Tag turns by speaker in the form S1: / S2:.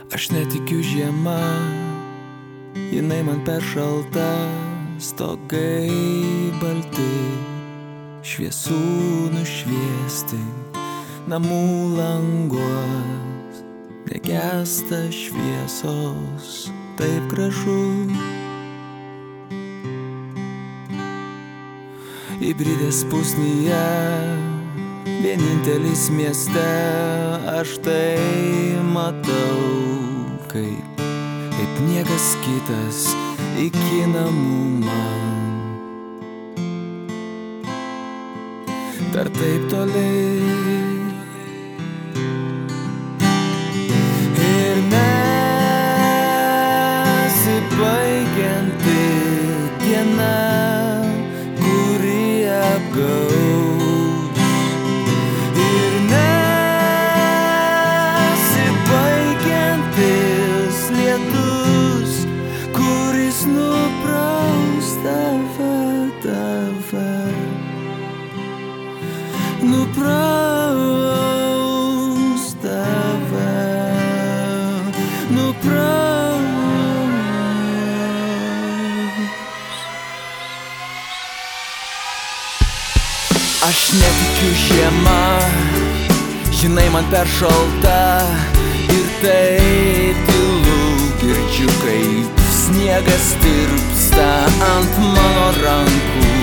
S1: Aš netikiu žiema, jinai man per šalta, stogai balti, šviesų nušviesti, namų languos, negesta šviesos, taip gražu. Įbridęs pusnyje, vienintelis mieste, aš tai matau, kaip niekas kitas iki namų man. Dar taip toli ir nesibaigianti diena, kuri apgaus, ir nesibaigiantis lietus, kuris nupraus tave, nupraus tave, nupraus. Aš netikiu žiema, jinai man per šalta, ir taip tylu girdžiu, kaip sniegas tirpsta ant mano rankų.